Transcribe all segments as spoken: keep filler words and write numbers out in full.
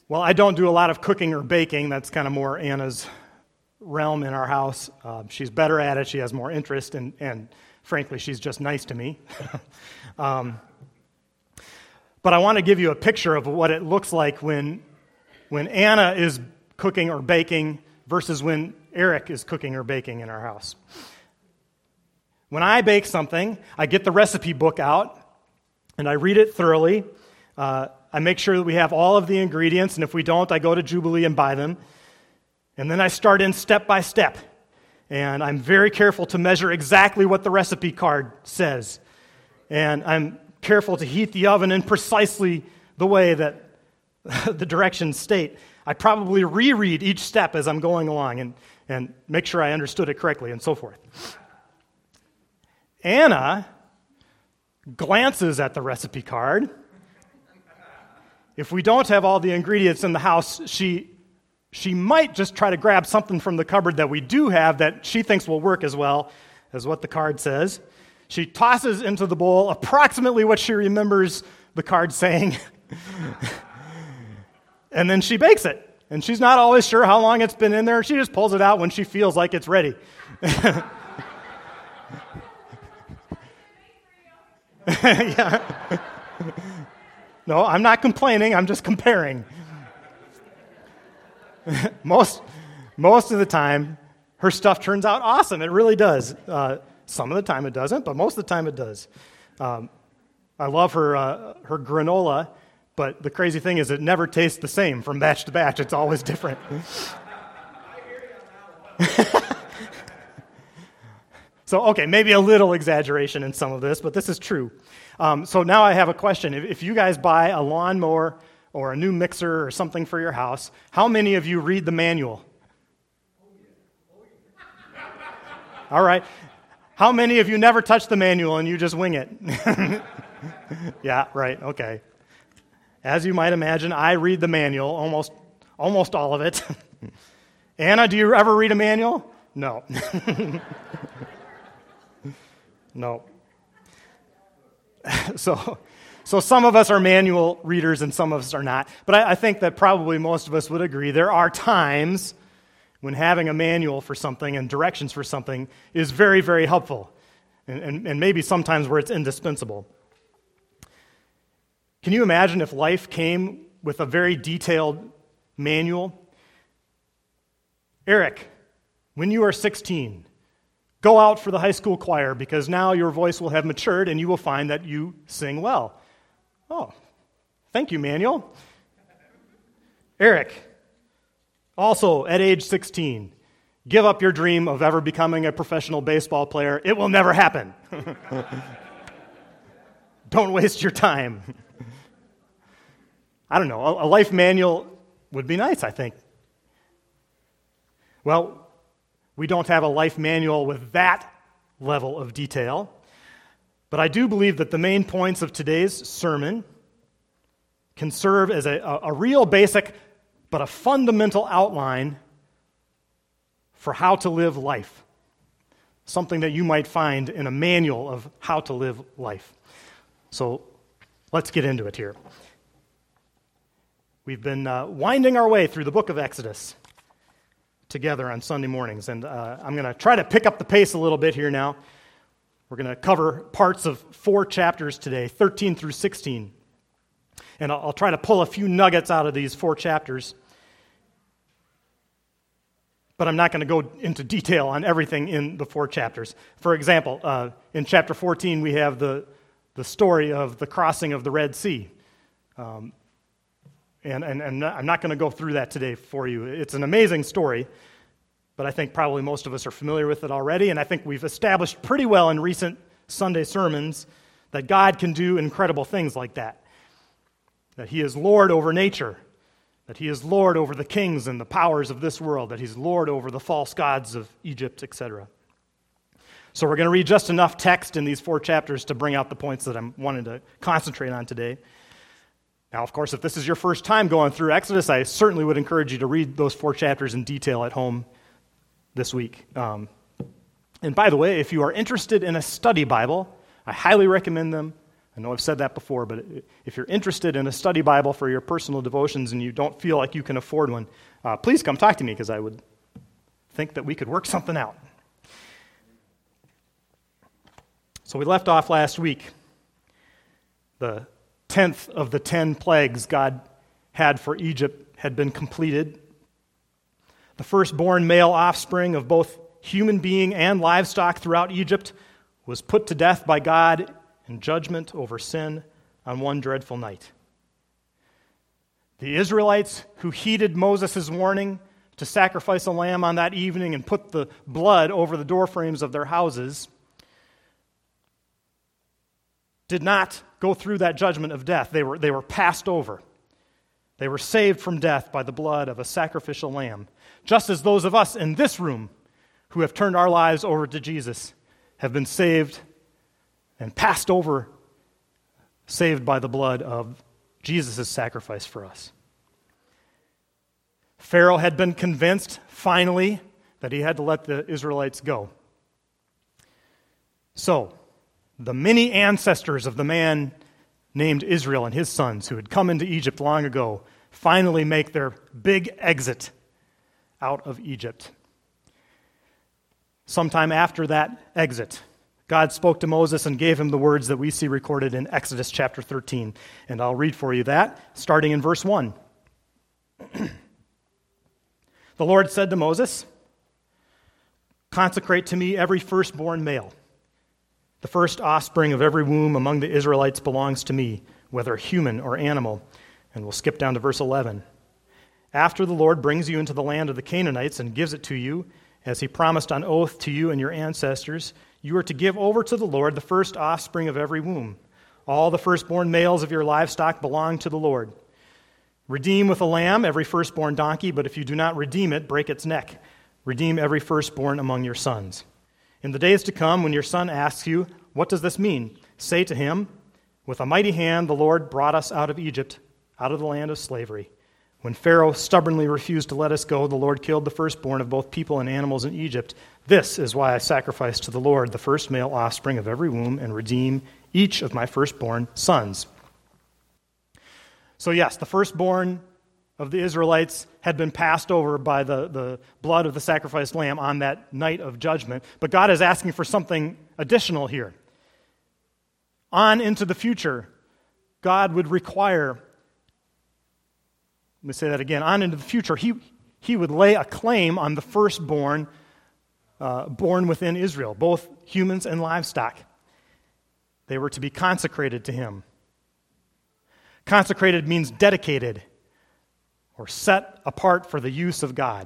Well, I don't do a lot of cooking or baking. That's kind of more Anna's realm in our house. Uh, she's better at it. She has more interest, and, and frankly, she's just nice to me. um, but I want to give you a picture of what it looks like when, when Anna is cooking or baking versus when Eric is cooking or baking in our house. When I bake something, I get the recipe book out, and I read it thoroughly. Uh, I make sure that we have all of the ingredients, and if we don't, I go to Jubilee and buy them. And then I start in step by step. And I'm very careful to measure exactly what the recipe card says. And I'm careful to heat the oven in precisely the way that the directions state. I probably reread each step as I'm going along and, and make sure I understood it correctly and so forth. Anna glances at the recipe card. If we don't have all the ingredients in the house, she she might just try to grab something from the cupboard that we do have that she thinks will work as well as what the card says. She tosses into the bowl approximately what she remembers the card saying, and then she bakes it. And she's not always sure how long it's been in there. She just pulls it out when she feels like it's ready. Yeah. No, I'm not complaining. I'm just comparing. most, most of the time, her stuff turns out awesome. It really does. Uh, some of the time it doesn't, but most of the time it does. Um, I love her uh, her granola, but the crazy thing is it never tastes the same from batch to batch. It's always different. So, okay, maybe a little exaggeration in some of this, but this is true. Um, so now I have a question. If, if you guys buy a lawnmower or a new mixer or something for your house, how many of you read the manual? All right. How many of you never touch the manual and you just wing it? Yeah, right, okay. As you might imagine, I read the manual, almost, almost all of it. Anna, do you ever read a manual? No. No. So, so some of us are manual readers and some of us are not. But I, I think that probably most of us would agree there are times when having a manual for something and directions for something is very, very helpful. And, and, and maybe sometimes where it's indispensable. Can you imagine if life came with a very detailed manual? Eric, when you are sixteen, go out for the high school choir because now your voice will have matured and you will find that you sing well. Oh, thank you, manual. Eric, also at age sixteen, give up your dream of ever becoming a professional baseball player. It will never happen. Don't waste your time. I don't know, a life manual would be nice, I think. Well, we don't have a life manual with that level of detail, but I do believe that the main points of today's sermon can serve as a, a, a real basic but a fundamental outline for how to live life, something that you might find in a manual of how to live life. So let's get into it here. We've been uh, winding our way through the book of Exodus together on Sunday mornings, and uh, I'm going to try to pick up the pace a little bit here now. We're going to cover parts of four chapters today, thirteen through sixteen, and I'll, I'll try to pull a few nuggets out of these four chapters, but I'm not going to go into detail on everything in the four chapters. For example, uh, in chapter fourteen, we have the, the story of the crossing of the Red Sea. Um, And, and, and I'm not going to go through that today for you. It's an amazing story, but I think probably most of us are familiar with it already, and I think we've established pretty well in recent Sunday sermons that God can do incredible things like that, that He is Lord over nature, that He is Lord over the kings and the powers of this world, that He's Lord over the false gods of Egypt, et cetera. So we're going to read just enough text in these four chapters to bring out the points that I'm wanting to concentrate on today. Now, of course, if this is your first time going through Exodus, I certainly would encourage you to read those four chapters in detail at home this week. Um, and by the way, if you are interested in a study Bible, I highly recommend them. I know I've said that before, but if you're interested in a study Bible for your personal devotions and you don't feel like you can afford one, uh, please come talk to me because I would think that we could work something out. So we left off last week. The tenth of the ten plagues God had for Egypt had been completed. The firstborn male offspring of both human being and livestock throughout Egypt was put to death by God in judgment over sin on one dreadful night. The Israelites who heeded Moses' warning to sacrifice a lamb on that evening and put the blood over the doorframes of their houses did not go through that judgment of death. They were, they were passed over. They were saved from death by the blood of a sacrificial lamb, just as those of us in this room who have turned our lives over to Jesus have been saved and passed over, saved by the blood of Jesus' sacrifice for us. Pharaoh had been convinced, finally, that he had to let the Israelites go. So, the many ancestors of the man named Israel and his sons who had come into Egypt long ago finally make their big exit out of Egypt. Sometime after that exit, God spoke to Moses and gave him the words that we see recorded in Exodus chapter thirteen. And I'll read for you that, starting in verse one. The Lord said to Moses, "Consecrate to me every firstborn male. The first offspring of every womb among the Israelites belongs to me, whether human or animal." And we'll skip down to verse eleven. "After the Lord brings you into the land of the Canaanites and gives it to you, as he promised on oath to you and your ancestors, you are to give over to the Lord the first offspring of every womb. All the firstborn males of your livestock belong to the Lord. Redeem with a lamb every firstborn donkey, but if you do not redeem it, break its neck. Redeem every firstborn among your sons. In the days to come, when your son asks you, 'What does this mean?' say to him, 'With a mighty hand the Lord brought us out of Egypt, out of the land of slavery. When Pharaoh stubbornly refused to let us go, the Lord killed the firstborn of both people and animals in Egypt. This is why I sacrifice to the Lord the first male offspring of every womb and redeem each of my firstborn sons.'" So yes, the firstborn of the Israelites had been passed over by the, the blood of the sacrificed lamb on that night of judgment. But God is asking for something additional here. On into the future, God would require, let me say that again, on into the future, he, he would lay a claim on the firstborn uh, born within Israel, both humans and livestock. They were to be consecrated to him. Consecrated means dedicated or set apart for the use of God.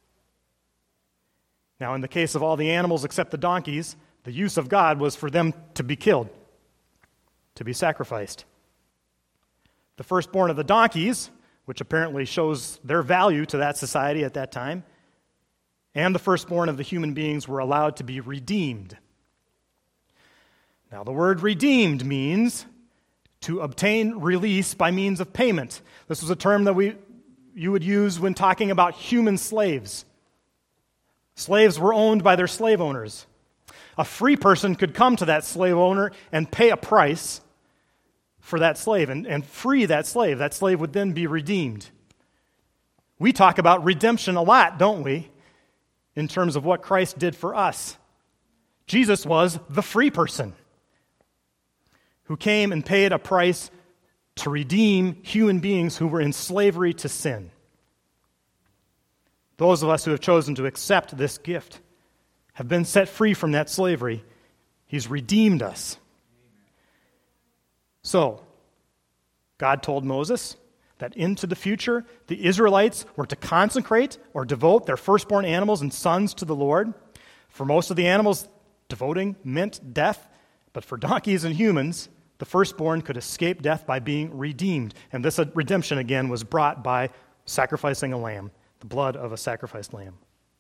Now, in the case of all the animals except the donkeys, the use of God was for them to be killed, to be sacrificed. The firstborn of the donkeys, which apparently shows their value to that society at that time, and the firstborn of the human beings were allowed to be redeemed. Now, the word redeemed means to obtain release by means of payment. This was a term that we you would use when talking about human slaves. Slaves were owned by their slave owners. A free person could come to that slave owner and pay a price for that slave and, and free that slave. That slave would then be redeemed. We talk about redemption a lot, don't we, in terms of what Christ did for us. Jesus was the free person who came and paid a price to redeem human beings who were in slavery to sin. Those of us who have chosen to accept this gift have been set free from that slavery. He's redeemed us. So, God told Moses that into the future, the Israelites were to consecrate or devote their firstborn animals and sons to the Lord. For most of the animals, devoting meant death, but for donkeys and humans, the firstborn could escape death by being redeemed. And this redemption, again, was brought by sacrificing a lamb, the blood of a sacrificed lamb.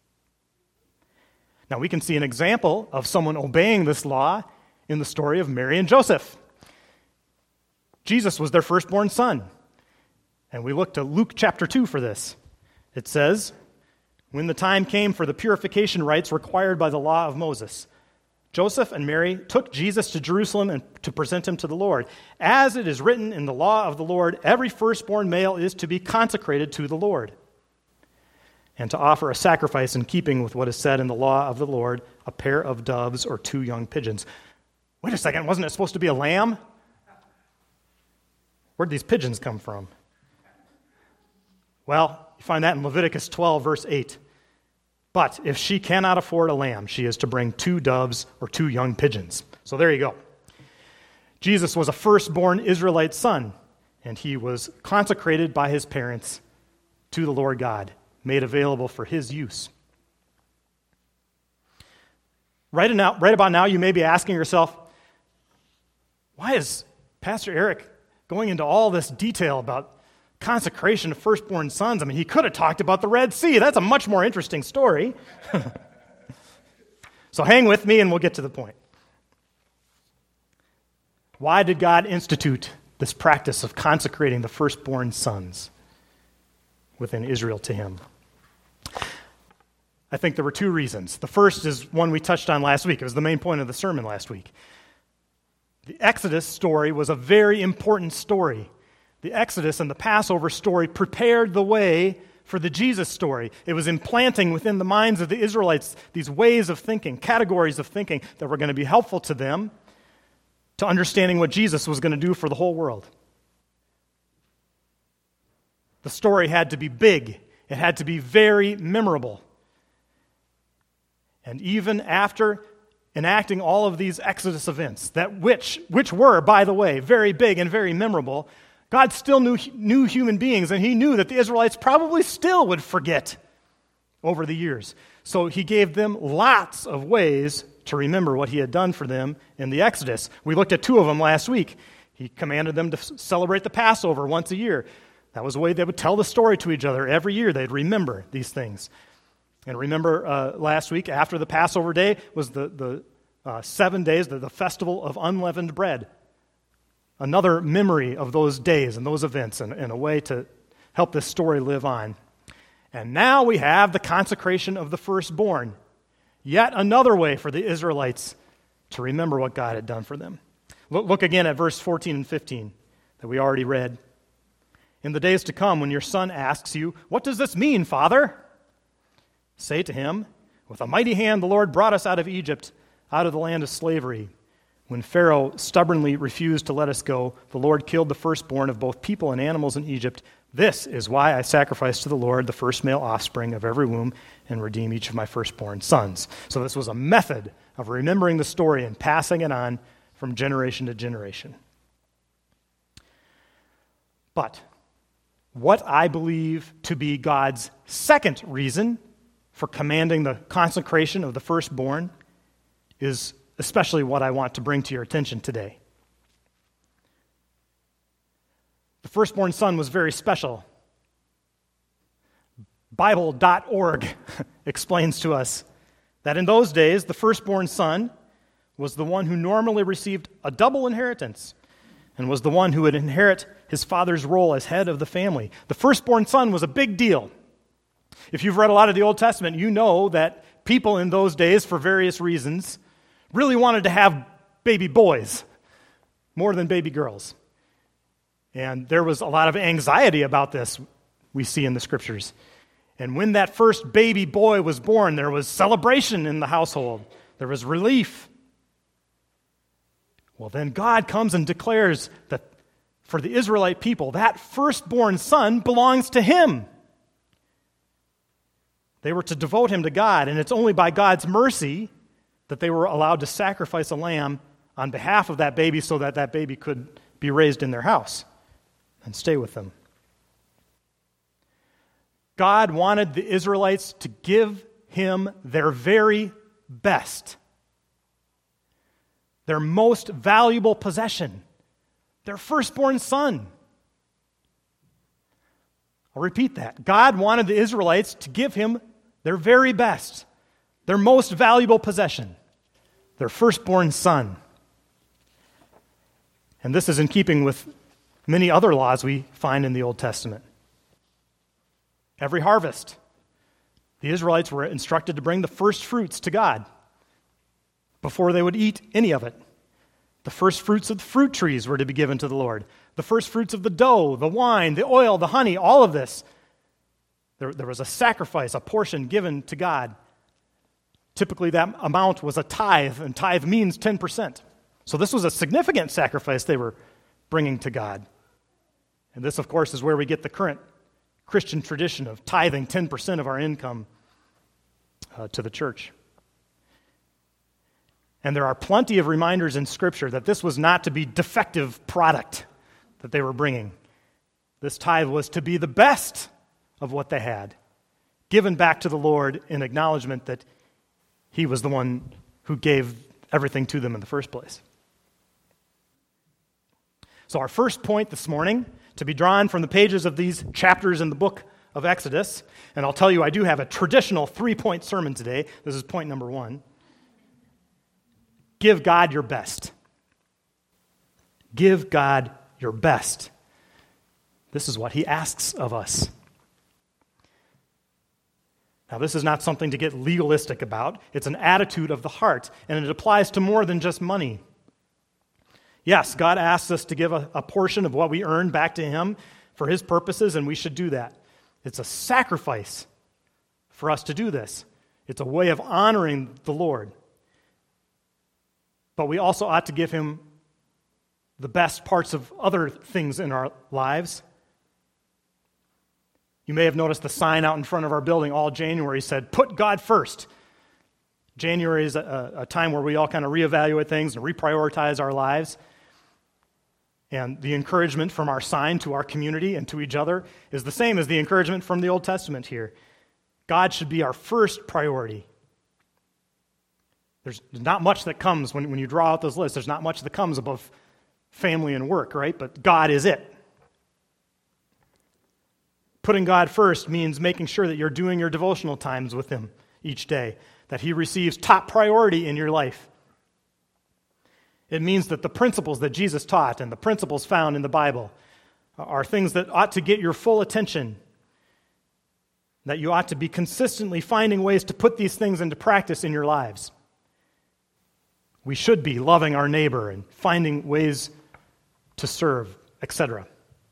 Now, we can see an example of someone obeying this law in the story of Mary and Joseph. Jesus was their firstborn son. And we look to Luke chapter two for this. It says, "When the time came for the purification rites required by the law of Moses, Joseph and Mary took Jesus to Jerusalem and to present him to the Lord. As it is written in the law of the Lord, every firstborn male is to be consecrated to the Lord, and to offer a sacrifice in keeping with what is said in the law of the Lord, a pair of doves or two young pigeons. Wait a second, wasn't it supposed to be a lamb? Where'd these pigeons come from? Well, you find that in Leviticus twelve, verse eight. But if she cannot afford a lamb, she is to bring two doves or two young pigeons. So there you go. Jesus was a firstborn Israelite son, and he was consecrated by his parents to the Lord God, made available for his use. Right, now, right about now, you may be asking yourself, why is Pastor Eric going into all this detail about consecration of firstborn sons? I mean, he could have talked about the Red Sea. That's a much more interesting story. So hang with me and we'll get to the point. Why did God institute this practice of consecrating the firstborn sons within Israel to him? I think there were two reasons. The first is one we touched on last week. It was the main point of the sermon last week. The Exodus story was a very important story. The Exodus and the Passover story prepared the way for the Jesus story. It was implanting within the minds of the Israelites these ways of thinking, categories of thinking that were going to be helpful to them to understanding what Jesus was going to do for the whole world. The story had to be big. It had to be very memorable. And even after enacting all of these Exodus events, that which, which were, by the way, very big and very memorable, God still knew, knew human beings, and he knew that the Israelites probably still would forget over the years. So he gave them lots of ways to remember what he had done for them in the Exodus. We looked at two of them last week. He commanded them to celebrate the Passover once a year. That was a way they would tell the story to each other. Every year they'd remember these things. And remember uh, last week, after the Passover day, was the, the uh, seven days, the, the festival of unleavened bread. Another memory of those days and those events, and, and a way to help this story live on. And now we have the consecration of the firstborn. Yet another way for the Israelites to remember what God had done for them. Look, look again at verse fourteen and fifteen that we already read. In the days to come, when your son asks you, "What does this mean, Father?" say to him, "With a mighty hand the Lord brought us out of Egypt, out of the land of slavery. When Pharaoh stubbornly refused to let us go, the Lord killed the firstborn of both people and animals in Egypt. This is why I sacrifice to the Lord the first male offspring of every womb and redeem each of my firstborn sons." So this was a method of remembering the story and passing it on from generation to generation. But what I believe to be God's second reason for commanding the consecration of the firstborn is especially what I want to bring to your attention today. The firstborn son was very special. Bible dot org explains to us that in those days, the firstborn son was the one who normally received a double inheritance and was the one who would inherit his father's role as head of the family. The firstborn son was a big deal. If you've read a lot of the Old Testament, you know that people in those days, for various reasons, really wanted to have baby boys more than baby girls. And there was a lot of anxiety about this, we see in the scriptures. And when that first baby boy was born, there was celebration in the household. There was relief. Well, then God comes and declares that for the Israelite people, that firstborn son belongs to him. They were to devote him to God, and it's only by God's mercy that they were allowed to sacrifice a lamb on behalf of that baby so that that baby could be raised in their house and stay with them. God wanted the Israelites to give him their very best, their most valuable possession, their firstborn son. I'll repeat that. God wanted the Israelites to give him their very best, their most valuable possession, their firstborn son. And this is in keeping with many other laws we find in the Old Testament. Every harvest, the Israelites were instructed to bring the first fruits to God. before they would eat any of it. The first fruits of the fruit trees were to be given to the Lord. The first fruits of the dough, the wine, the oil, the honey, all of this. There, there was a sacrifice, a portion given to God. Typically that amount was a tithe, and tithe means ten percent. So this was a significant sacrifice they were bringing to God. And this, of course, is where we get the current Christian tradition of tithing ten percent of our income uh, to the church. And there are plenty of reminders in Scripture that this was not to be defective product that they were bringing. This tithe was to be the best of what they had, given back to the Lord in acknowledgement that He was the one who gave everything to them in the first place. So our first point this morning, to be drawn from the pages of these chapters in the book of Exodus, and I'll tell you I do have a traditional three-point sermon today. This is point number one. Give God your best. Give God your best. This is what He asks of us. Now, this is not something to get legalistic about. It's an attitude of the heart, and it applies to more than just money. Yes, God asks us to give a, a portion of what we earn back to Him for His purposes, and we should do that. It's a sacrifice for us to do this. It's a way of honoring the Lord. But we also ought to give Him the best parts of other things in our lives. You may have noticed the sign out in front of our building all January said, "Put God first." January is a, a time where we all kind of reevaluate things and reprioritize our lives. And the encouragement from our sign to our community and to each other is the same as the encouragement from the Old Testament here. God should be our first priority. There's not much that comes when, when you draw out those lists. There's not much that comes above family and work, right? But God is it. Putting God first means making sure that you're doing your devotional times with Him each day, that He receives top priority in your life. It means that the principles that Jesus taught and the principles found in the Bible are things that ought to get your full attention, that you ought to be consistently finding ways to put these things into practice in your lives. We should be loving our neighbor and finding ways to serve, et cetera.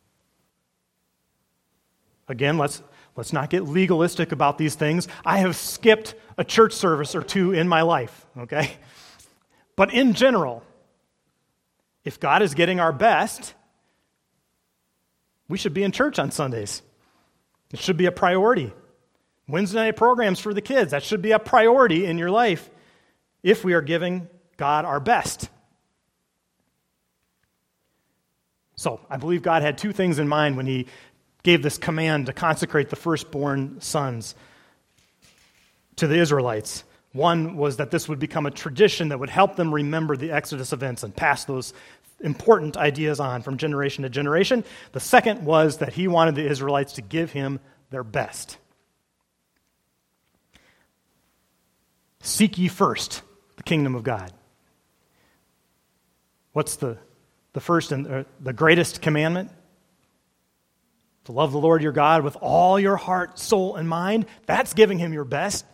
Again, let's let's not get legalistic about these things. I have skipped a church service or two in my life, okay? But in general, if God is getting our best, we should be in church on Sundays. It should be a priority. Wednesday night programs for the kids, that should be a priority in your life if we are giving God our best. So, I believe God had two things in mind when He gave this command to consecrate the firstborn sons to the Israelites. One was that this would become a tradition that would help them remember the Exodus events and pass those important ideas on from generation to generation. The second was that He wanted the Israelites to give Him their best. Seek ye first the kingdom of God. What's the, the first and uh, the greatest commandment? To love the Lord your God with all your heart, soul, and mind. That's giving Him your best.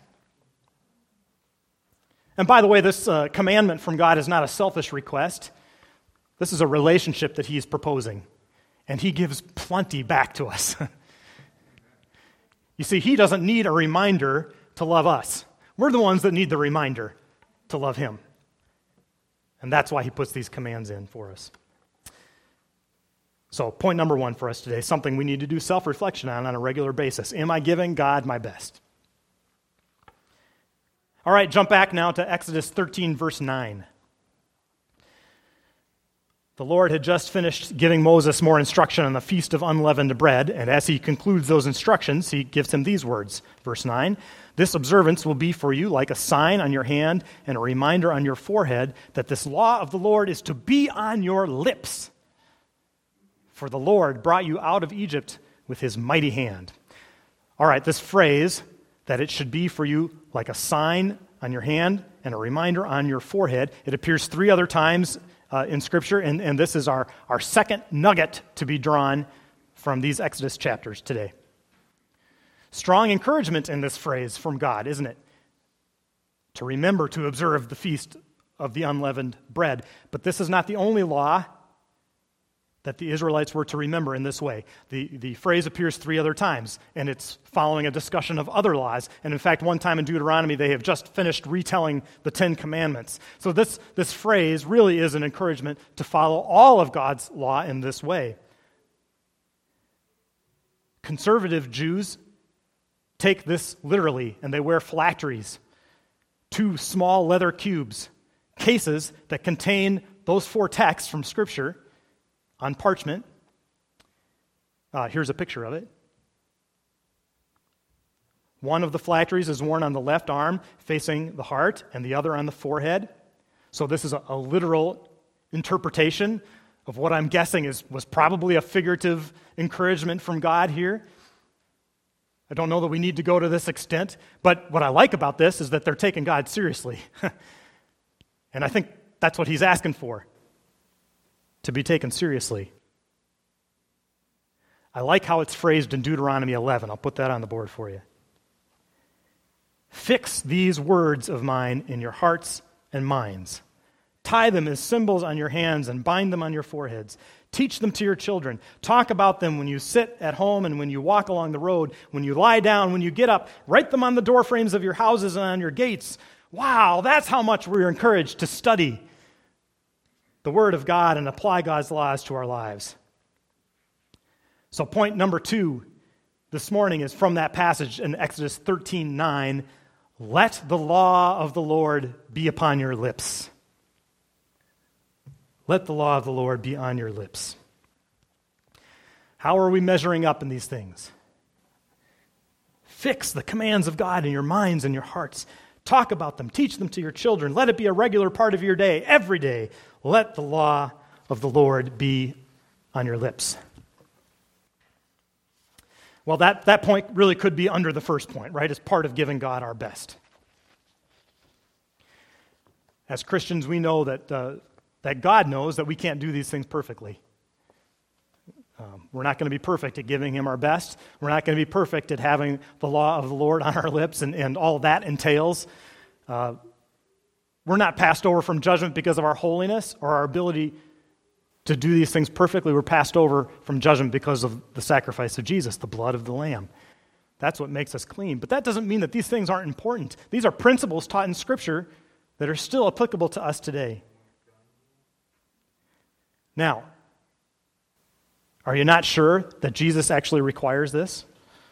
And by the way, this uh, commandment from God is not a selfish request. This is a relationship that He's proposing. And He gives plenty back to us. You see, He doesn't need a reminder to love us. We're the ones that need the reminder to love Him. And that's why He puts these commands in for us. So, point number one for us today, something we need to do self-reflection on on a regular basis. Am I giving God my best? All right, jump back now to Exodus thirteen, verse nine. The Lord had just finished giving Moses more instruction on the Feast of Unleavened Bread, and as He concludes those instructions, He gives him these words. Verse nine, "This observance will be for you like a sign on your hand and a reminder on your forehead that this law of the Lord is to be on your lips. For the Lord brought you out of Egypt with His mighty hand." All right, this phrase, that it should be for you like a sign on your hand and a reminder on your forehead, it appears three other times uh, in Scripture, and, and this is our, our second nugget to be drawn from these Exodus chapters today. Strong encouragement in this phrase from God, isn't it? To remember to observe the Feast of the unleavened bread. But this is not the only law that the Israelites were to remember in this way. The, the phrase appears three other times, and it's following a discussion of other laws. And in fact, one time in Deuteronomy, they have just finished retelling the Ten Commandments. So this, this phrase really is an encouragement to follow all of God's law in this way. Conservative Jews take this literally, and they wear phylacteries, two small leather cubes, cases that contain those four texts from Scripture on parchment. Uh, here's a picture of it. One of the phylacteries is worn on the left arm facing the heart and the other on the forehead. So this is a, a literal interpretation of what I'm guessing is was probably a figurative encouragement from God here. I don't know that we need to go to this extent, but what I like about this is that they're taking God seriously. And I think that's what he's asking for, to be taken seriously. I like how it's phrased in Deuteronomy eleven. I'll put that on the board for you. Fix these words of mine in your hearts and minds. Tie them as symbols on your hands and bind them on your foreheads. Teach them to your children. Talk about them when you sit at home and when you walk along the road, when you lie down, when you get up. Write them on the doorframes of your houses and on your gates. Wow, that's how much we're encouraged to study the Word of God and apply God's laws to our lives. So point number two this morning is from that passage in Exodus thirteen nine. Let the law of the Lord be upon your lips. Let the law of the Lord be on your lips. How are we measuring up in these things? Fix the commands of God in your minds and your hearts. Talk about them. Teach them to your children. Let it be a regular part of your day, every day. Let the law of the Lord be on your lips. Well, that, that point really could be under the first point, right? It's part of giving God our best. As Christians, we know that uh, that God knows that we can't do these things perfectly. Um, we're not going to be perfect at giving Him our best. We're not going to be perfect at having the law of the Lord on our lips and, and all that entails. Uh, we're not passed over from judgment because of our holiness or our ability to do these things perfectly. We're passed over from judgment because of the sacrifice of Jesus, the blood of the Lamb. That's what makes us clean. But that doesn't mean that these things aren't important. These are principles taught in Scripture that are still applicable to us today. Now, are you not sure that Jesus actually requires this?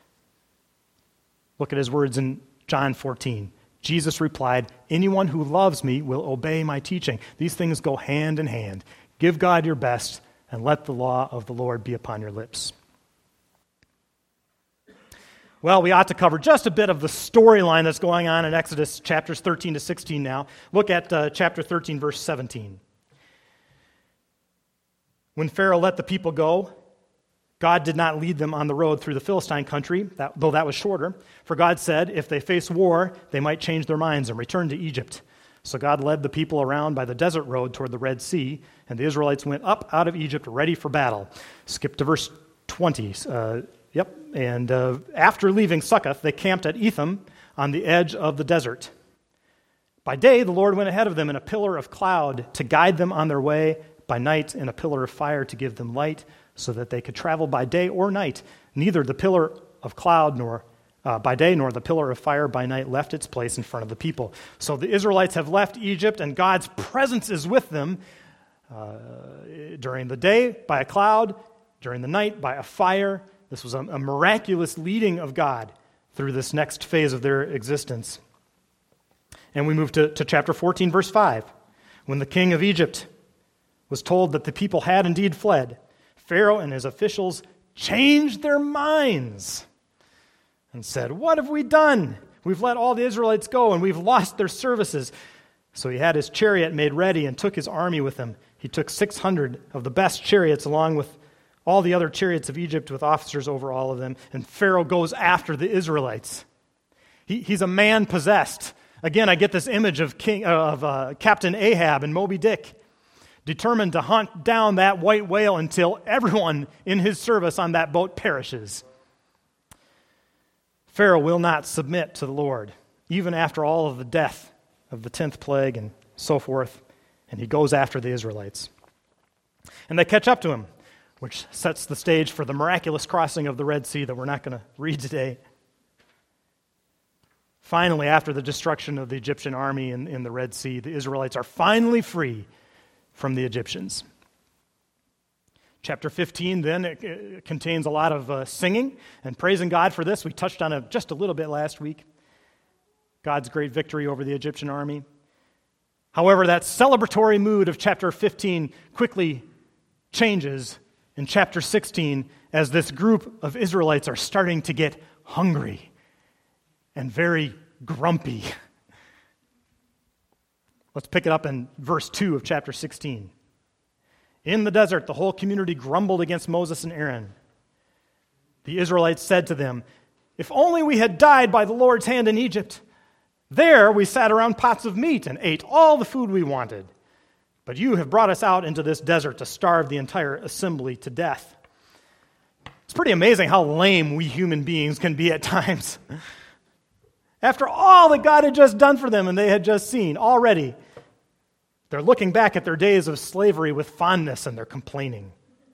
Look at his words in John fourteen. Jesus replied, "Anyone who loves me will obey my teaching." These things go hand in hand. Give God your best and let the law of the Lord be upon your lips. Well, we ought to cover just a bit of the storyline that's going on in Exodus chapters thirteen to sixteen now. Look at uh, chapter thirteen, verse seventeen. When Pharaoh let the people go, God did not lead them on the road through the Philistine country, that, though that was shorter. For God said, if they face war, they might change their minds and return to Egypt. So God led the people around by the desert road toward the Red Sea, and the Israelites went up out of Egypt ready for battle. Skip to verse twenty. Uh, yep. And uh, after leaving Succoth, they camped at Etham on the edge of the desert. By day, the Lord went ahead of them in a pillar of cloud to guide them on their way, by night in a pillar of fire to give them light, so that they could travel by day or night. Neither the pillar of cloud nor uh, by day nor the pillar of fire by night left its place in front of the people. So the Israelites have left Egypt, and God's presence is with them uh, during the day by a cloud, during the night by a fire. This was a, a miraculous leading of God through this next phase of their existence. And we move to, to chapter fourteen, verse five. When the king of Egypt was told that the people had indeed fled, Pharaoh and his officials changed their minds and said, "What have we done? We've let all the Israelites go, and we've lost their services." So he had his chariot made ready and took his army with him. He took six hundred of the best chariots along with all the other chariots of Egypt with officers over all of them, and Pharaoh goes after the Israelites. He, he's a man possessed. Again, I get this image of King of uh, Captain Ahab and Moby Dick, determined to hunt down that white whale until everyone in his service on that boat perishes. Pharaoh will not submit to the Lord, even after all of the death of the tenth plague and so forth, and he goes after the Israelites. And they catch up to him, which sets the stage for the miraculous crossing of the Red Sea that we're not going to read today. Finally, after the destruction of the Egyptian army in, in the Red Sea, the Israelites are finally free from the Egyptians. Chapter fifteen, then, it, it contains a lot of uh, singing and praising God for this. We touched on it just a little bit last week. God's great victory over the Egyptian army. However, that celebratory mood of chapter fifteen quickly changes in chapter sixteen as this group of Israelites are starting to get hungry and very grumpy. Let's pick it up in verse two of chapter sixteen. In the desert, the whole community grumbled against Moses and Aaron. The Israelites said to them, "If only we had died by the Lord's hand in Egypt. There we sat around pots of meat and ate all the food we wanted. But you have brought us out into this desert to starve the entire assembly to death." It's pretty amazing how lame we human beings can be at times. After all that God had just done for them and they had just seen already, they're looking back at their days of slavery with fondness and they're complaining.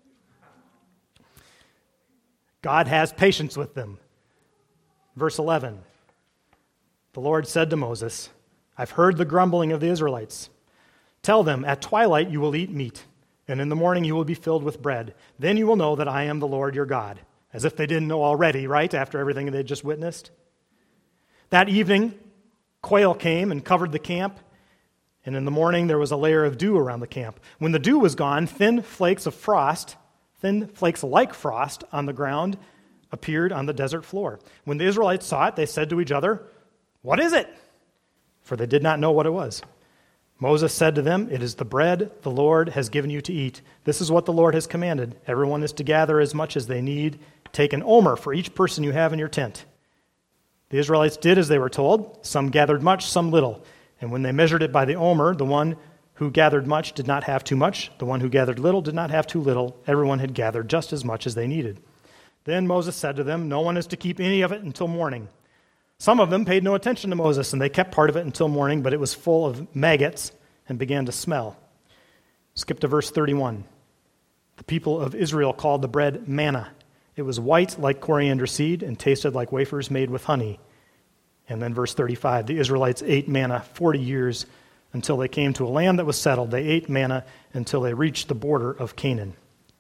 God has patience with them. Verse eleven, the Lord said to Moses, "I've heard the grumbling of the Israelites. Tell them, at twilight you will eat meat, and in the morning you will be filled with bread. Then you will know that I am the Lord your God." As if they didn't know already, right, after everything they'd just witnessed. That evening, quail came and covered the camp, and in the morning there was a layer of dew around the camp. When the dew was gone, thin flakes of frost, thin flakes like frost on the ground appeared on the desert floor. When the Israelites saw it, they said to each other, "What is it?" For they did not know what it was. Moses said to them, "It is the bread the Lord has given you to eat. This is what the Lord has commanded. Everyone is to gather as much as they need. Take an omer for each person you have in your tent." The Israelites did as they were told. Some gathered much, some little. And when they measured it by the omer, the one who gathered much did not have too much. The one who gathered little did not have too little. Everyone had gathered just as much as they needed. Then Moses said to them, "No one is to keep any of it until morning." Some of them paid no attention to Moses, and they kept part of it until morning, but it was full of maggots and began to smell. Skip to verse thirty-one. The people of Israel called the bread manna. It was white like coriander seed and tasted like wafers made with honey. And then verse thirty-five, the Israelites ate manna forty years until they came to a land that was settled. They ate manna until they reached the border of Canaan.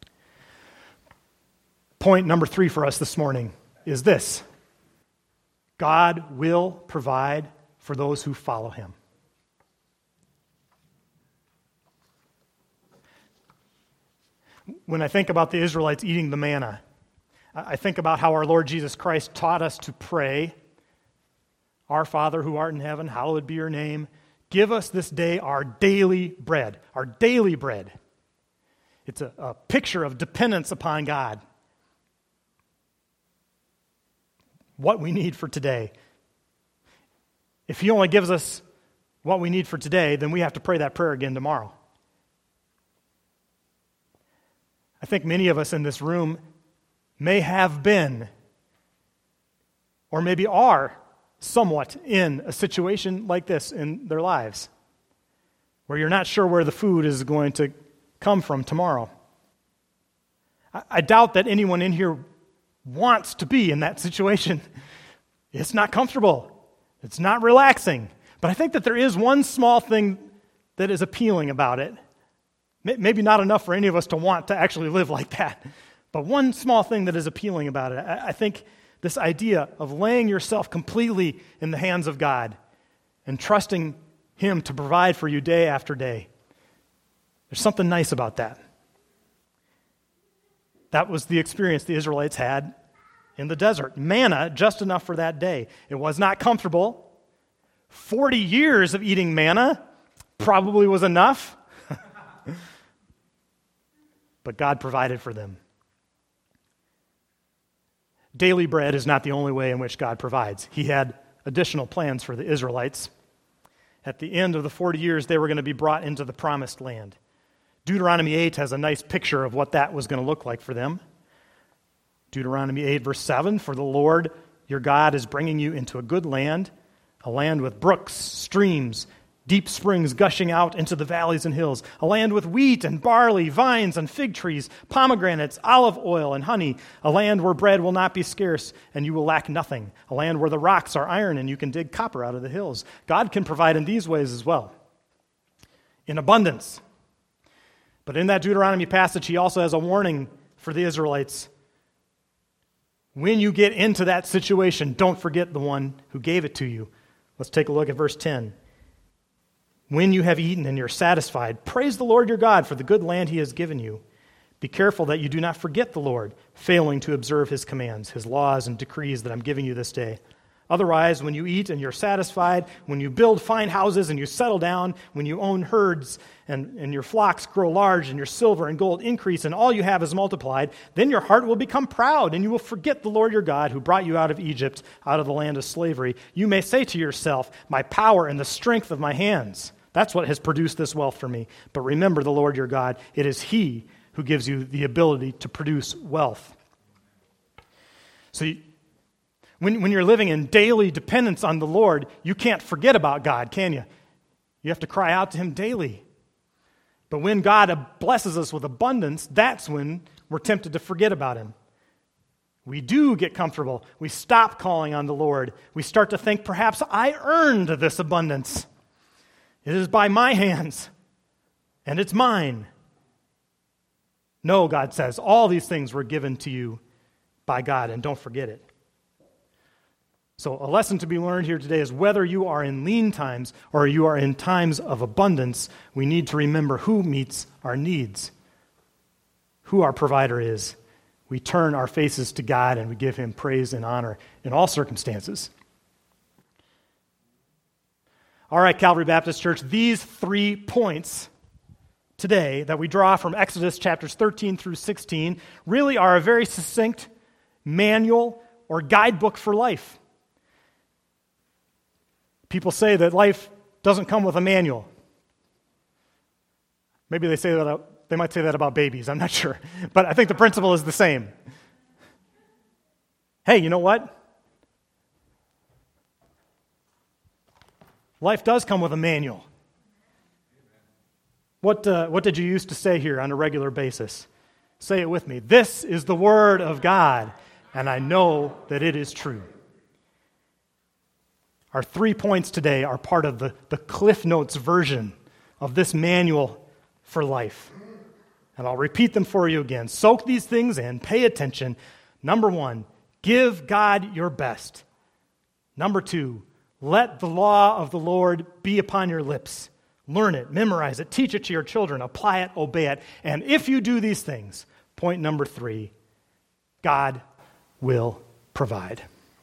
Point number three for us this morning is this: God will provide for those who follow him. When I think about the Israelites eating the manna, I think about how our Lord Jesus Christ taught us to pray, "Our Father who art in heaven, hallowed be your name. Give us this day our daily bread." Our daily bread. It's a, a picture of dependence upon God. What we need for today. If he only gives us what we need for today, then we have to pray that prayer again tomorrow. I think many of us in this room may have been, or maybe are, somewhat in a situation like this in their lives, where you're not sure where the food is going to come from tomorrow. I, I doubt that anyone in here wants to be in that situation. It's not comfortable. It's not relaxing. But I think that there is one small thing that is appealing about it. Maybe not enough for any of us to want to actually live like that, but one small thing that is appealing about it. I think this idea of laying yourself completely in the hands of God and trusting him to provide for you day after day. There's something nice about that. That was the experience the Israelites had in the desert. Manna, just enough for that day. It was not comfortable. Forty years of eating manna probably was enough. But God provided for them. Daily bread is not the only way in which God provides. He had additional plans for the Israelites. At the end of the forty years, they were going to be brought into the promised land. Deuteronomy eight has a nice picture of what that was going to look like for them. Deuteronomy eight, verse seven, "For the Lord your God is bringing you into a good land, a land with brooks, streams, deep springs gushing out into the valleys and hills, a land with wheat and barley, vines and fig trees, pomegranates, olive oil and honey, a land where bread will not be scarce and you will lack nothing, a land where the rocks are iron and you can dig copper out of the hills. God can provide in these ways as well, in abundance. But in that Deuteronomy passage, he also has a warning for the Israelites. When you get into that situation, don't forget the one who gave it to you. Let's take a look at verse ten. When you have eaten and you're satisfied, praise the Lord your God for the good land he has given you. Be careful that you do not forget the Lord, failing to observe his commands, his laws and decrees that I'm giving you this day. Otherwise, when you eat and you're satisfied, when you build fine houses and you settle down, when you own herds and, and your flocks grow large and your silver and gold increase and all you have is multiplied, then your heart will become proud and you will forget the Lord your God who brought you out of Egypt, out of the land of slavery. You may say to yourself, my power and the strength of my hands. That's what has produced this wealth for me. But remember the Lord your God. It is he who gives you the ability to produce wealth. So you, when, when you're living in daily dependence on the Lord, you can't forget about God, can you? You have to cry out to him daily. But when God blesses us with abundance, that's when we're tempted to forget about him. We do get comfortable. We stop calling on the Lord. We start to think, perhaps I earned this abundance. It is by my hands, and it's mine. No, God says, all these things were given to you by God, and don't forget it. So a lesson to be learned here today is whether you are in lean times or you are in times of abundance, we need to remember who meets our needs, who our provider is. We turn our faces to God and we give him praise and honor in all circumstances. All right, Calvary Baptist Church, these three points today that we draw from Exodus chapters thirteen through sixteen really are a very succinct manual or guidebook for life. People say that life doesn't come with a manual. Maybe they say that they might say that about babies, I'm not sure. But I think the principle is the same. Hey, you know what? Life does come with a manual. What, uh, what did you used to say here on a regular basis? Say it with me. This is the word of God, and I know that it is true. Our three points today are part of the, the Cliff Notes version of this manual for life. And I'll repeat them for you again. Soak these things in. Pay attention. Number one, give God your best. Number two, let the law of the Lord be upon your lips. Learn it, memorize it, teach it to your children, apply it, obey it. And if you do these things, point number three, God will provide.